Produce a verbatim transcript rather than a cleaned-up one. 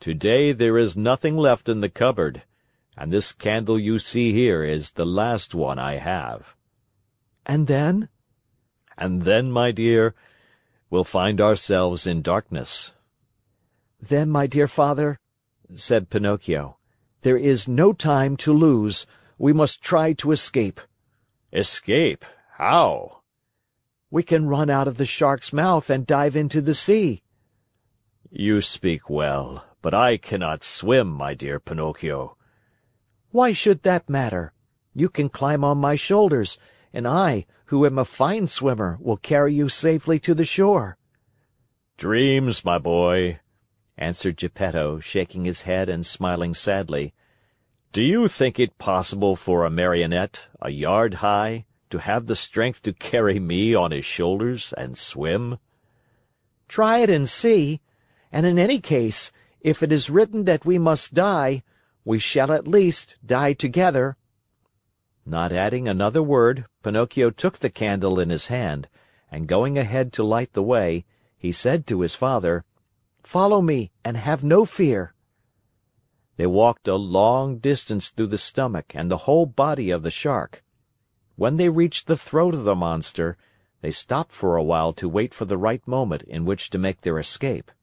Today there is nothing left in the cupboard, and this candle you see here is the last one I have." "And then?" "And then, my dear, we'll find ourselves in darkness." "Then, my dear father," said Pinocchio, "there is no time to lose. We must try to escape." "Escape? How?" "We can run out of the shark's mouth and dive into the sea." "You speak well, but I cannot swim, my dear Pinocchio." "Why should that matter? You can climb on my shoulders, and I, who am a fine swimmer, will carry you safely to the shore." "Dreams, my boy," answered Geppetto, shaking his head and smiling sadly. "Do you think it possible for a Marionette, a yard high, to have the strength to carry me on his shoulders and swim?" "Try it and see. And in any case, if it is written that we must die, we shall at least die together." Not adding another word, Pinocchio took the candle in his hand, and going ahead to light the way, he said to his father, "Follow me and have no fear." They walked a long distance through the stomach and the whole body of the shark. When they reached the throat of the monster, they stopped for a while to wait for the right moment in which to make their escape.